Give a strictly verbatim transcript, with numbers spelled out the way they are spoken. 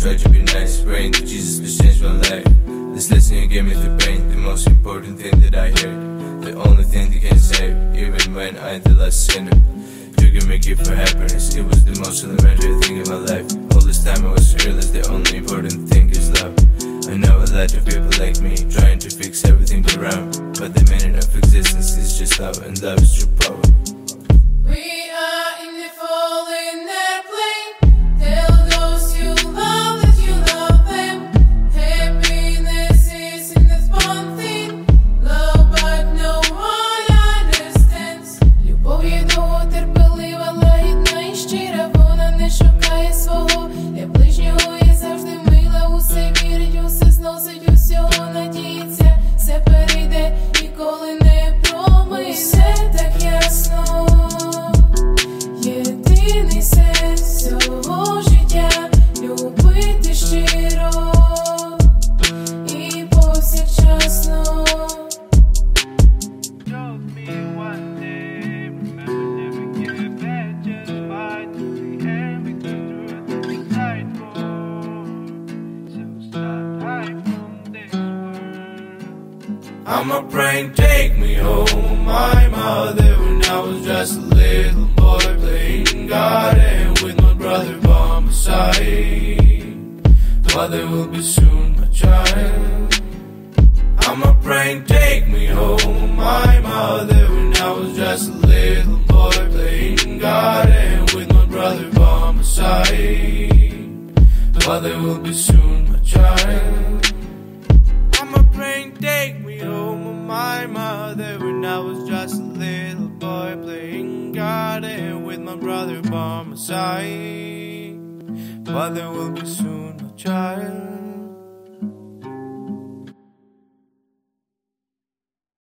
try to be nice, praying that Jesus please change my life. This lesson you gave me through pain, the most important thing that I heard, the only thing that can save, even when I'm the last sinner. You can make it for happiness, it was the most elementary thing in my life. All this time I was realized the only important thing is love. I know a lot of people like me, trying to fix everything around, but the meaning of existence is just love, and love is true power. We are in the falling airplane. Tell those you love that you love them. Happiness isn't this one thing. Love, but no one understands. Любов є довготерпелива, лагідна і щира. Вона не шукає свого, для ближнього є завжди мила. Усе вірить, усе зносить, усього надіється. Все перейде, ніколи не промине. Все так ясно. Єдиний сенс цього життя — любити щиро і повсякчасно. I'm a praying, take me home, my mother, when I was just a little boy playing garden with my brother by my side. Father will be soon my child. I'm a praying, take me home, my mother, when I was just a little boy playing garden with my brother by my side. Father will be soon my child. I'm a praying, take me home, my mother, when I was just a little boy playing garden with my brother by my side. Father will be soon my child.